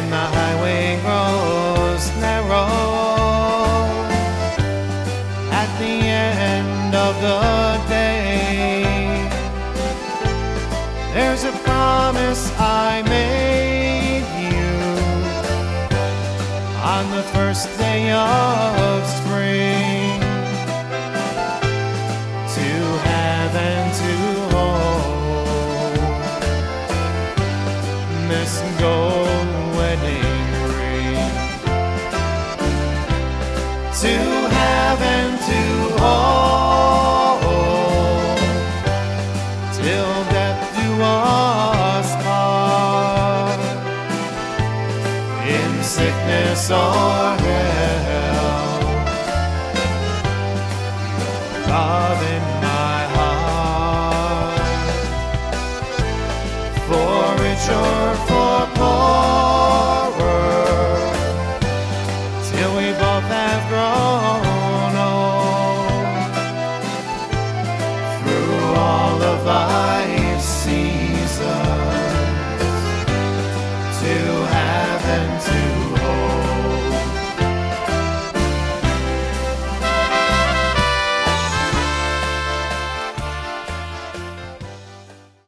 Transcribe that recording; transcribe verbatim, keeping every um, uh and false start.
the highway grows narrow, at the end of the day, there's a promise I made you on the first day of spring, to have and to hold this gold wedding ring, to have and to hold till death do us part, in sickness or health, love in my heart, for rich or for poorer, till we both have grown old, through all of our